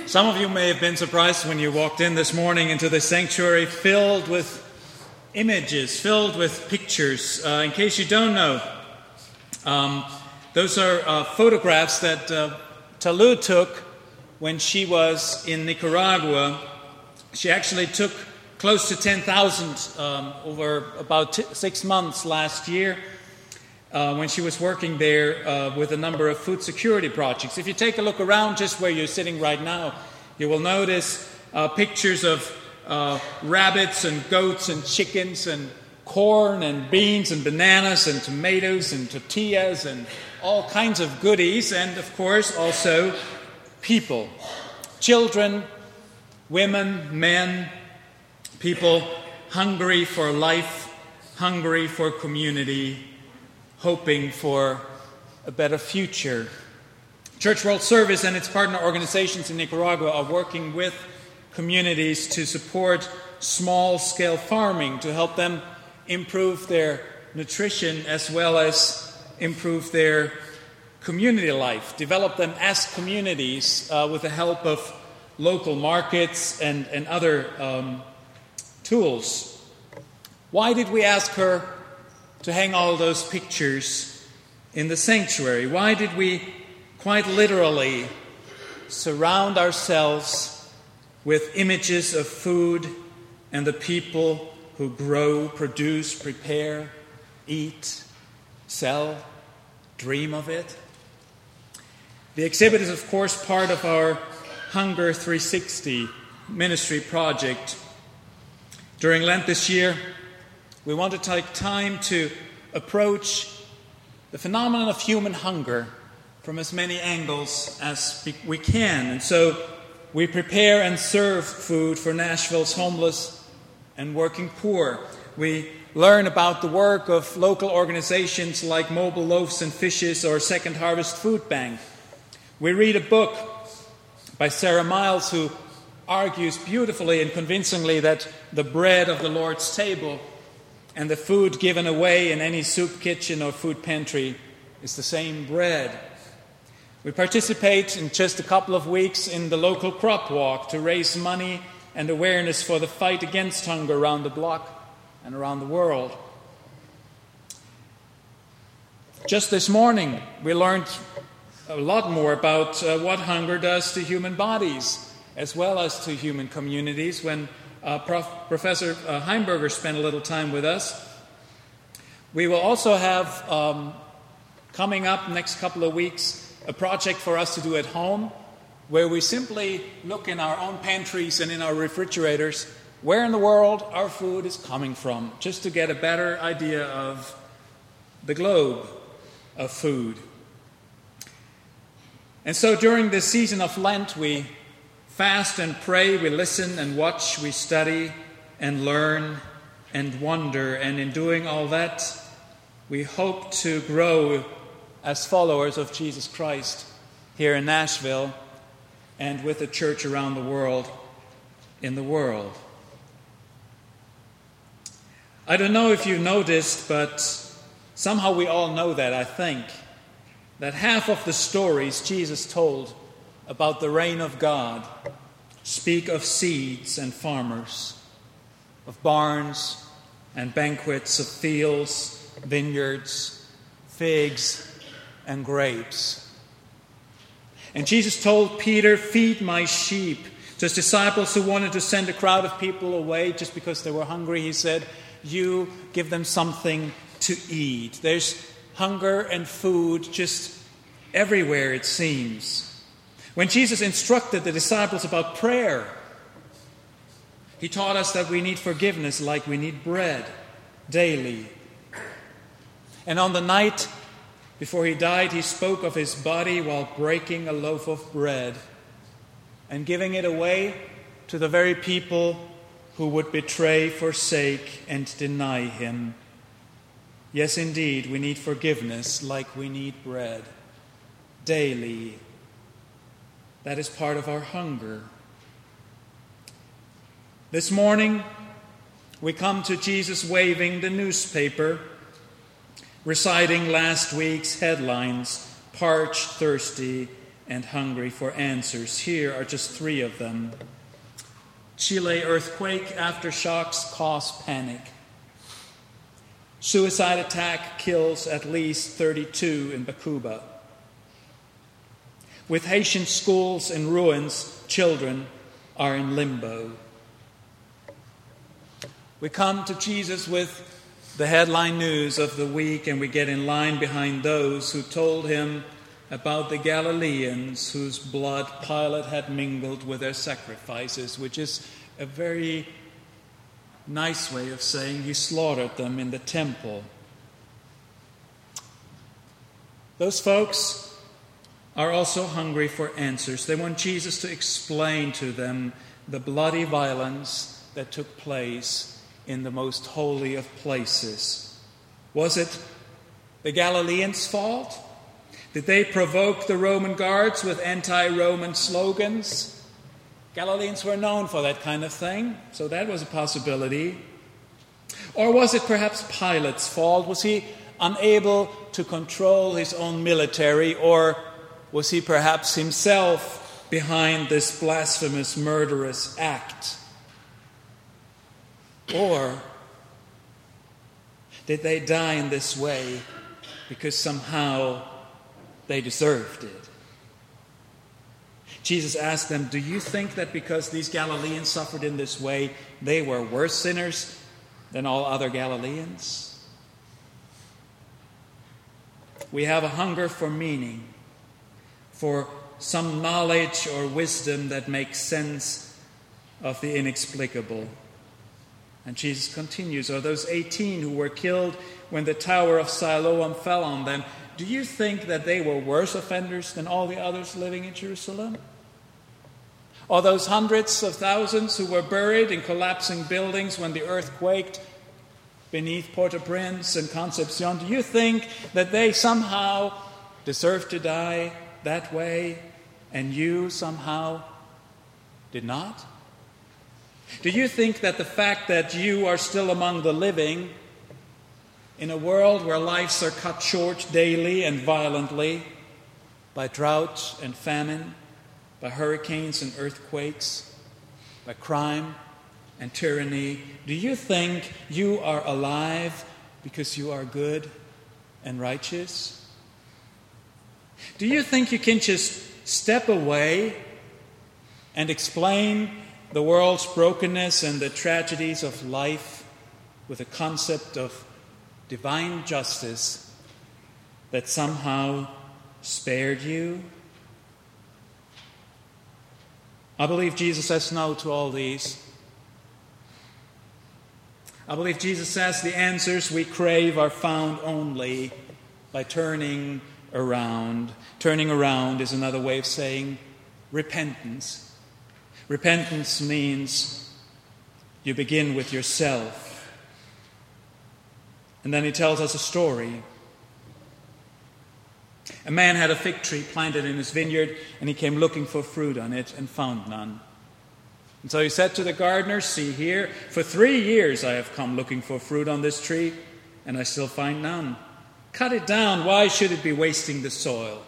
Some of you may have been surprised when you walked in this morning into the sanctuary filled with images, filled with pictures. In case you don't know, those are photographs that Talud took when she was in Nicaragua. She actually took close to 10,000 over about 6 months last year when she was working there with a number of food security projects. If you take a look around just where you're sitting right now, you will notice pictures of rabbits and goats and chickens and corn and beans and bananas and tomatoes and tortillas and all kinds of goodies, and of course also people, children, women, men, people hungry for life, hungry for community, hoping for a better future. Church World Service and its partner organizations in Nicaragua are working with communities to support small-scale farming, to help them improve their nutrition as well as improve their community life, develop them as communities with the help of local markets and other tools. Why did we ask her to hang all those pictures in the sanctuary? Why did we quite literally surround ourselves with images of food and the people who grow, produce, prepare, eat, sell, dream of it? The exhibit is, of course, part of our Hunger 360 ministry project. During Lent this year, we want to take time to approach the phenomenon of human hunger from as many angles as we can. And so we prepare and serve food for Nashville's homeless and working poor. We learn about the work of local organizations like Mobile Loaves and Fishes or Second Harvest Food Bank. We read a book by Sarah Miles who argues beautifully and convincingly that the bread of the Lord's table and the food given away in any soup kitchen or food pantry is the same bread. We participate in just a couple of weeks in the local crop walk to raise money and awareness for the fight against hunger around the block and around the world. Just this morning, we learned a lot more about what hunger does to human bodies as well as to human communities when Professor Heimberger spent a little time with us. We will also have, coming up next couple of weeks, a project for us to do at home where we simply look in our own pantries and in our refrigerators where in the world our food is coming from, just to get a better idea of the globe of food. And so during this season of Lent, we fast and pray, we listen and watch, we study and learn and wonder. And in doing all that, we hope to grow as followers of Jesus Christ here in Nashville and with the church around the world, in the world. I don't know if you've noticed, but somehow we all know that, I think, that half of the stories Jesus told about the reign of God speak of seeds and farmers, of barns and banquets, of fields, vineyards, figs, and grapes. And Jesus told Peter, "Feed my sheep." To his disciples who wanted to send a crowd of people away just because they were hungry, he said, "You give them something to eat." There's hunger and food just everywhere, it seems. When Jesus instructed the disciples about prayer, he taught us that we need forgiveness like we need bread daily. And on the night before he died, he spoke of his body while breaking a loaf of bread and giving it away to the very people who would betray, forsake, and deny him. Yes, indeed, we need forgiveness like we need bread daily. That is part of our hunger. This morning, we come to Jesus waving the newspaper, reciting last week's headlines, parched, thirsty, and hungry for answers. Here are just 3 of them. Chile earthquake, aftershocks cause panic. Suicide attack kills at least 32 in Bakuba. With Haitian schools in ruins, children are in limbo. We come to Jesus with the headline news of the week, and we get in line behind those who told him about the Galileans whose blood Pilate had mingled with their sacrifices, which is a very nice way of saying he slaughtered them in the temple. Those folks are also hungry for answers. They want Jesus to explain to them the bloody violence that took place in the most holy of places. Was it the Galileans' fault? Did they provoke the Roman guards with anti-Roman slogans? Galileans were known for that kind of thing, so that was a possibility. Or was it perhaps Pilate's fault? Was he unable to control his own military, or was he perhaps himself behind this blasphemous, murderous act? Or did they die in this way because somehow they deserved it? Jesus asked them, do you think that because these Galileans suffered in this way, they were worse sinners than all other Galileans? We have a hunger for meaning, for some knowledge or wisdom that makes sense of the inexplicable. And Jesus continues, or those 18 who were killed when the Tower of Siloam fell on them, do you think that they were worse offenders than all the others living in Jerusalem? Or those hundreds of thousands who were buried in collapsing buildings when the earth quaked beneath Port-au-Prince and Concepcion, do you think that they somehow deserved to die that way and you somehow did not? Do you think that the fact that you are still among the living in a world where lives are cut short daily and violently by drought and famine, by hurricanes and earthquakes, by crime and tyranny, do you think you are alive because you are good and righteous? Do you think you can just step away and explain the world's brokenness and the tragedies of life with a concept of divine justice that somehow spared you? I believe Jesus says no to all these. I believe Jesus says the answers we crave are found only by turning around. Turning around is another way of saying repentance. Repentance means you begin with yourself. And then he tells us a story. A man had a fig tree planted in his vineyard, and he came looking for fruit on it and found none. And so he said to the gardener, see here, for 3 years I have come looking for fruit on this tree, and I still find none. Cut it down. Why should it be wasting the soil?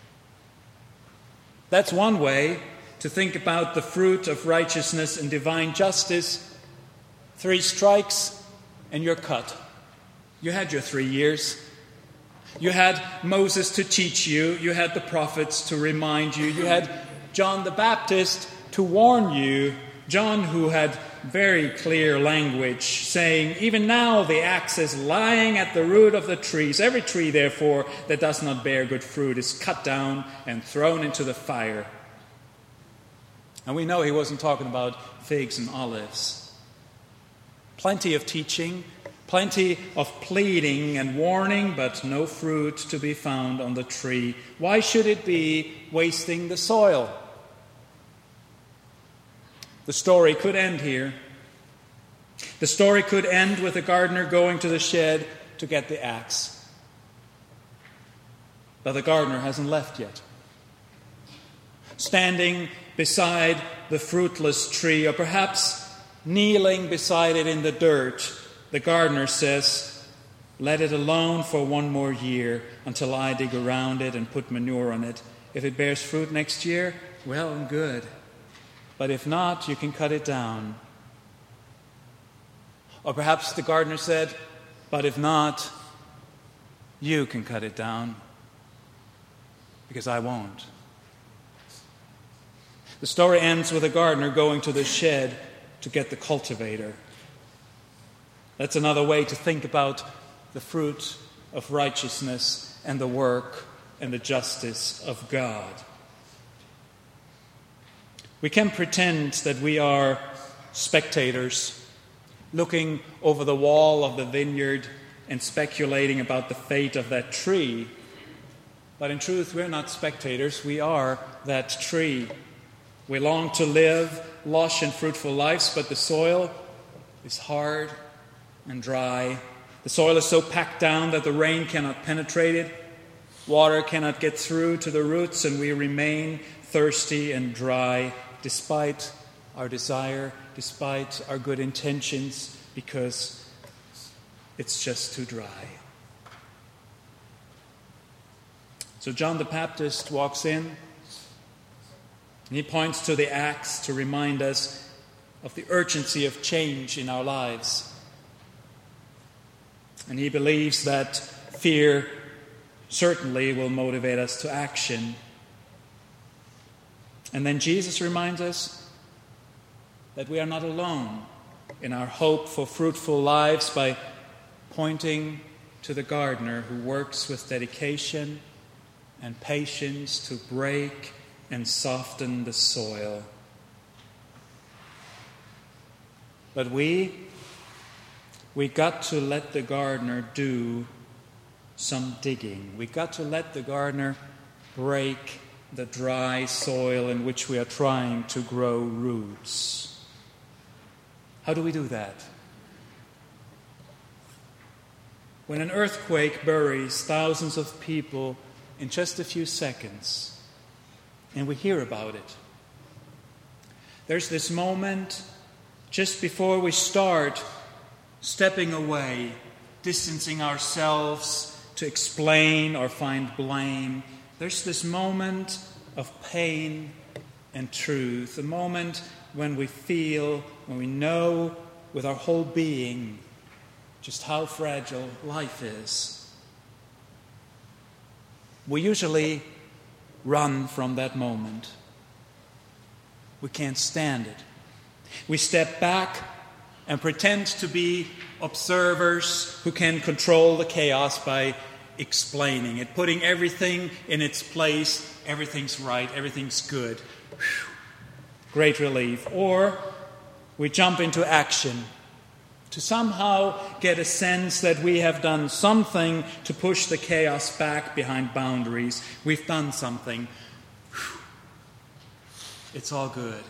That's one way to think about the fruit of righteousness and divine justice. 3 strikes and you're cut. You had your 3 years. You had Moses to teach you. You had the prophets to remind you. You had John the Baptist to warn you. John, who had very clear language, saying, even now the axe is lying at the root of the trees. Every tree, therefore, that does not bear good fruit is cut down and thrown into the fire. And we know he wasn't talking about figs and olives. Plenty of teaching, plenty of pleading and warning, but no fruit to be found on the tree. Why should it be wasting the soil? The story could end here. The story could end with the gardener going to the shed to get the axe. But the gardener hasn't left yet. Standing beside the fruitless tree, or perhaps kneeling beside it in the dirt, the gardener says, let it alone for 1 more year until I dig around it and put manure on it If it bears fruit next year, well and good. But if not, you can cut it down. Or perhaps the gardener said, but if not, you can cut it down, because I won't. The story ends with a gardener going to the shed to get the cultivator. That's another way to think about the fruit of righteousness and the work and the justice of God. We can pretend that we are spectators, looking over the wall of the vineyard and speculating about the fate of that tree. But in truth, we're not spectators. We are that tree. We long to live lush and fruitful lives, but the soil is hard and dry. The soil is so packed down that the rain cannot penetrate it. Water cannot get through to the roots, and we remain thirsty and dry despite our desire, despite our good intentions, because it's just too dry. So John the Baptist walks in, and he points to the axe to remind us of the urgency of change in our lives. And he believes that fear certainly will motivate us to action. And then Jesus reminds us that we are not alone in our hope for fruitful lives by pointing to the gardener who works with dedication and patience to break and soften the soil. But we got to let the gardener do some digging. We got to let the gardener break the dry soil in which we are trying to grow roots. How do we do that? When an earthquake buries thousands of people in just a few seconds, and we hear about it, there's this moment just before we start stepping away, distancing ourselves to explain or find blame. There's this moment of pain and truth, a moment when we feel, when we know with our whole being just how fragile life is. We usually run from that moment. We can't stand it. We step back and pretend to be observers who can control the chaos by explaining it, putting everything in its place. Everything's right, everything's good. Whew. Great relief. Or we jump into action to somehow get a sense that we have done something to push the chaos back behind boundaries. We've done something. Whew. It's all good.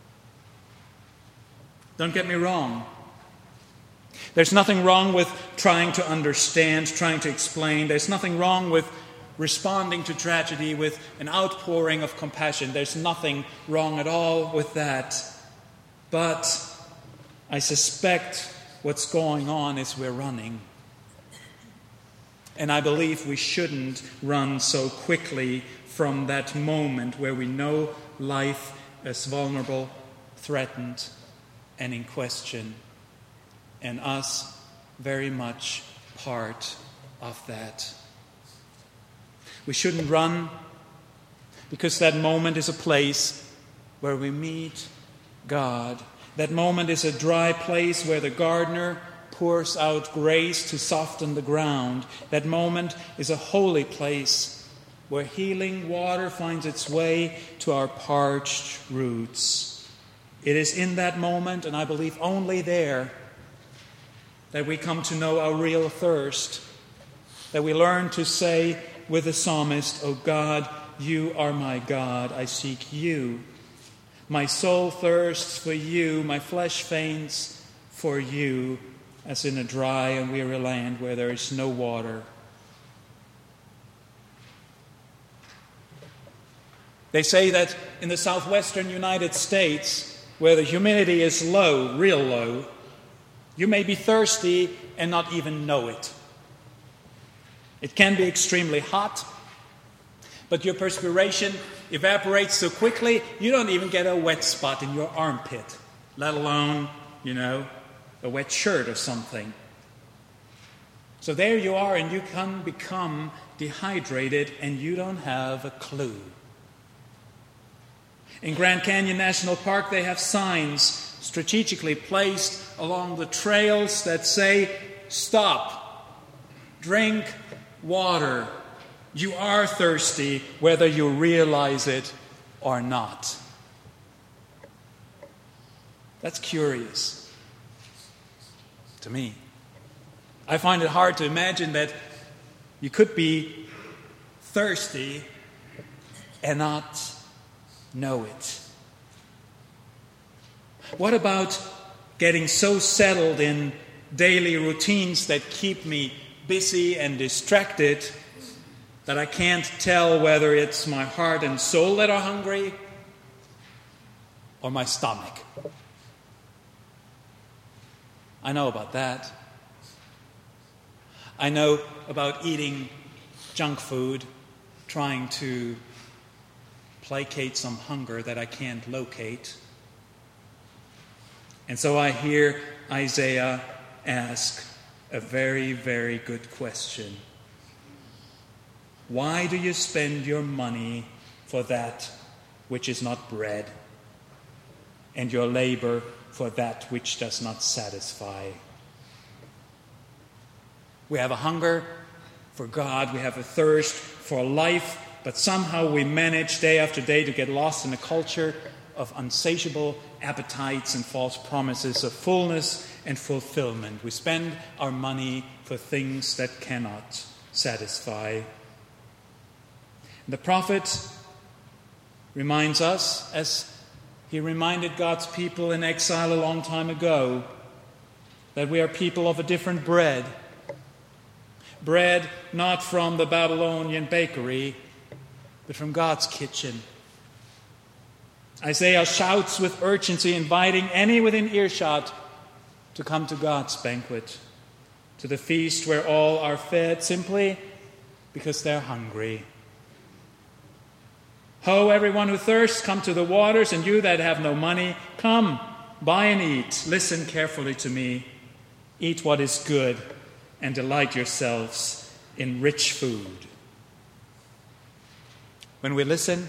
Don't get me wrong. There's nothing wrong with trying to understand, trying to explain. There's nothing wrong with responding to tragedy with an outpouring of compassion. There's nothing wrong at all with that. But I suspect what's going on is we're running. And I believe we shouldn't run so quickly from that moment where we know life is vulnerable, threatened, and in question, and us very much part of that. We shouldn't run because that moment is a place where we meet God. That moment is a dry place where the gardener pours out grace to soften the ground. That moment is a holy place where healing water finds its way to our parched roots. It is in that moment, and I believe only there, that we come to know our real thirst, that we learn to say with the psalmist, "O God, you are my God, I seek you. My soul thirsts for you, my flesh faints for you, as in a dry and weary land where there is no water." They say that in the southwestern United States, where the humidity is low, real low, you may be thirsty and not even know it. It can be extremely hot, But your perspiration evaporates so quickly, you don't even get a wet spot in your armpit, let alone, a wet shirt or something. So there you are, and you can become dehydrated, and you don't have a clue. In Grand Canyon National Park, they have signs strategically placed along the trails that say, "Stop, drink water. You are thirsty, whether you realize it or not." That's curious to me. I find it hard to imagine that you could be thirsty and not know it. What about getting so settled in daily routines that keep me busy and distracted that I can't tell whether it's my heart and soul that are hungry or my stomach? I know about that. I know about eating junk food, trying to placate some hunger that I can't locate. And so I hear Isaiah ask a very, very good question. Why do you spend your money for that which is not bread, and your labor for that which does not satisfy? We have a hunger for God, we have a thirst for life, but somehow we manage day after day to get lost in a culture of unsatiable appetites and false promises of fullness and fulfillment. We spend our money for things that cannot satisfy. The prophet reminds us, as he reminded God's people in exile a long time ago, that we are people of a different bread. Bread not from the Babylonian bakery, but from God's kitchen. Isaiah shouts with urgency, inviting any within earshot to come to God's banquet, to the feast where all are fed simply because they're hungry. Ho, everyone who thirsts, come to the waters, and you that have no money, come, buy and eat. Listen carefully to me. Eat what is good, and delight yourselves in rich food. When we listen,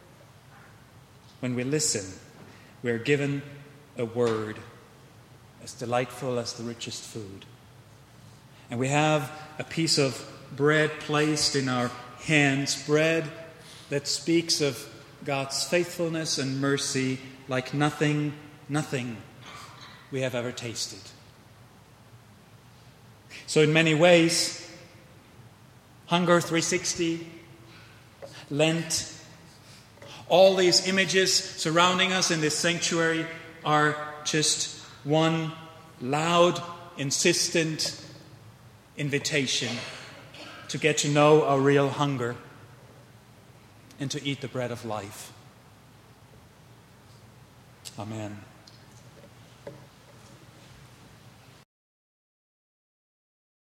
we are given a word as delightful as the richest food. And we have a piece of bread placed in our hands, bread that speaks of God's faithfulness and mercy like nothing we have ever tasted. So in many ways, Hunger 360, Lent, all these images surrounding us in this sanctuary are just one loud, insistent invitation to get to know our real hunger and to eat the bread of life. Amen.